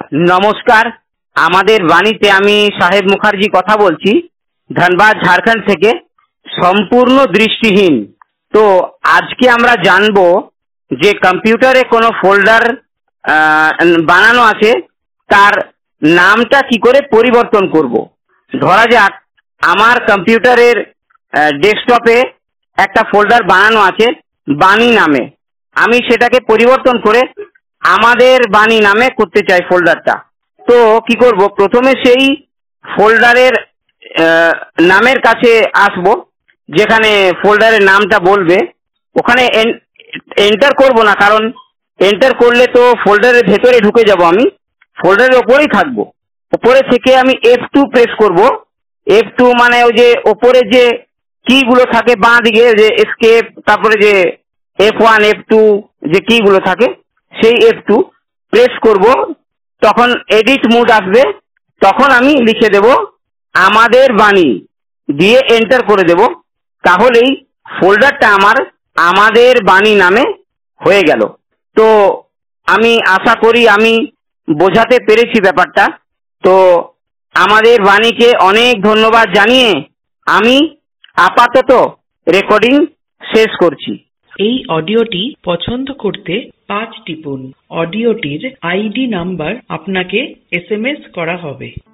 নমস্কার। আমাদের বাণীতে আমি সাহেব মুখার্জি কথা বলছি, ধানবাদ ঝাড়খণ্ড থেকে। সম্পূর্ণ দৃষ্টিহীন। তো আজকে আমরা জানবো যে কম্পিউটারে কোনো ফোল্ডার বানানো আছে, তার নামটা কি করে পরিবর্তন করব। ধরা যাক আমার কম্পিউটারের ডেস্কটপে একটা ফোল্ডার বানানো আছে বাণী নামে। আমি সেটাকে পরিবর্তন করে আমাদের বাণী নামে করতে চাই ফোল্ডারটা। তো কি করব, প্রথমে সেই ফোল্ডারের নামের কাছে আসব, যেখানে ফোল্ডারের নামটা বলবে। ওখানে এন্টার করব না, কারণ এন্টার করলে তো ফোল্ডারের ভেতরে ঢুকে যাব। আমি ফোল্ডারের ওপরেই থাকবো। ওপরে থেকে আমি F2 প্রেস করব। F2 মানে ওই যে ওপরে যে কিগুলো থাকে বাঁ দিকে, যে এসকেপ, তারপরে যে F1 F2 যে কিগুলো থাকে, সেই F2 প্রেস করব। তখন এডিট মোড আসবে, তখন আমি লিখে দেব আমাদের বাণী, দিয়ে এন্টার করে দেব। তাহলেই ফোল্ডারটা আমার আমাদের বাণী নামে হয়ে গেল। তো আমি আশা করি আমি বোঝাতে পেরেছি ব্যাপারটা। তো আমাদের বাণীকে অনেক ধন্যবাদ জানিয়ে আমি আপাতত রেকর্ডিং শেষ করছি। এই অডিওটি পছন্দ করতে 5 টিপুন। অডিওটির আইডি নাম্বার আপনাকে SMS করা হবে।